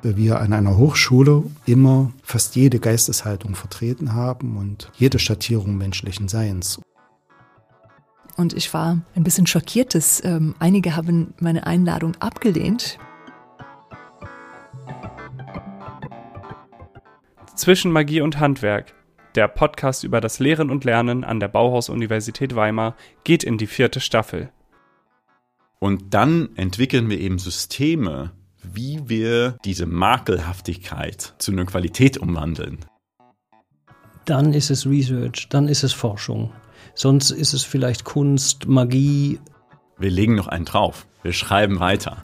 wir an einer Hochschule immer fast jede Geisteshaltung vertreten haben und jede Schattierung menschlichen Seins. Und ich war ein bisschen schockiert, dass einige haben meine Einladung abgelehnt. Zwischen Magie und Handwerk. Der Podcast über das Lehren und Lernen an der Bauhaus-Universität Weimar geht in die 4. Staffel. Und dann entwickeln wir eben Systeme, wie wir diese Makelhaftigkeit zu einer Qualität umwandeln. Dann ist es Research, dann ist es Forschung. Sonst ist es vielleicht Kunst, Magie. Wir legen noch einen drauf. Wir schreiben weiter.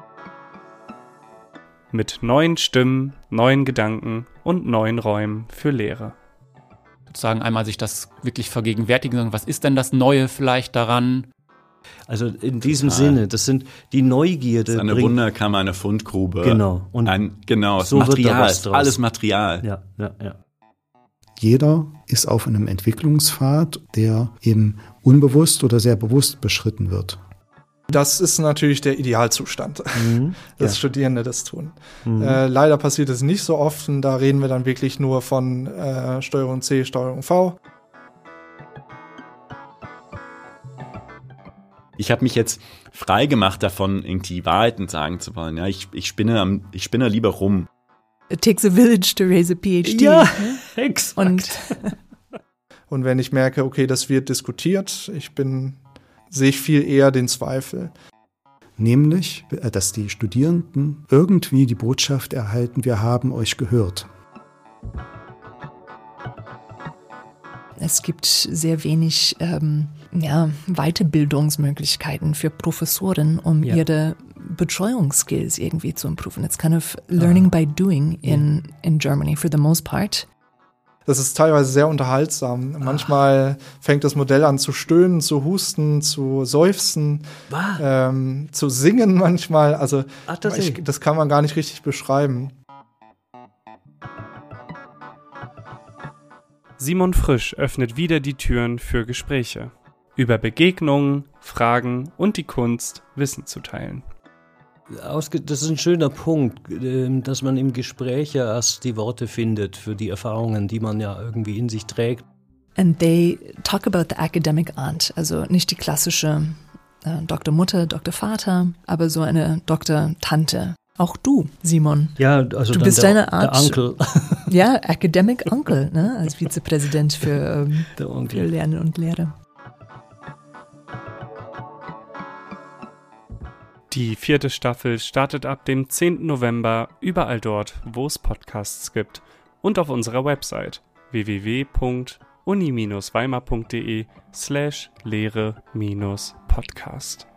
Mit neuen Stimmen, neuen Gedanken und neuen Räumen für Lehre. Sozusagen einmal sich das wirklich vergegenwärtigen, was ist denn das Neue vielleicht daran? Also in diesem Sinne, das sind die Neugierde. Das ist eine Wunderkammer, eine Fundgrube. Genau. Und das so Material, alles Material. Ja. Jeder ist auf einem Entwicklungspfad, der eben unbewusst oder sehr bewusst beschritten wird. Das ist natürlich der Idealzustand, dass Studierende das tun. Leider passiert es nicht so oft und da reden wir dann wirklich nur von Steuerung C, Steuerung V. Ich habe mich jetzt frei gemacht davon, irgendwie Wahrheiten sagen zu wollen. Ja, ich spinne lieber rum. It takes a village to raise a PhD. Ja, exakt. Und wenn ich merke, okay, das wird diskutiert, sehe ich viel eher den Zweifel. Nämlich, dass die Studierenden irgendwie die Botschaft erhalten, wir haben euch gehört. Es gibt sehr wenig Weiterbildungsmöglichkeiten für Professoren, um ihre Betreuungsskills irgendwie zu improven. It's kind of learning by doing in Germany for the most part. Das ist teilweise sehr unterhaltsam. Manchmal fängt das Modell an zu stöhnen, zu husten, zu seufzen, zu singen manchmal. Also das kann man gar nicht richtig beschreiben. Simon Frisch öffnet wieder die Türen für Gespräche. Über Begegnungen, Fragen und die Kunst, Wissen zu teilen. Das ist ein schöner Punkt, dass man im Gespräch ja erst die Worte findet für die Erfahrungen, die man ja irgendwie in sich trägt. And they talk about the academic aunt, also nicht die klassische Dr. Mutter, Dr. Vater, aber so eine Dr. Tante. Auch du, Simon. Ja, also du dann bist deine Art. Der Onkel. Ja, Academic Onkel, ne, als Vizepräsident für Lernen und Lehre. Die 4. Staffel startet ab dem 10. November überall dort, wo es Podcasts gibt und auf unserer Website www.uni-weimar.de/lehre-podcast.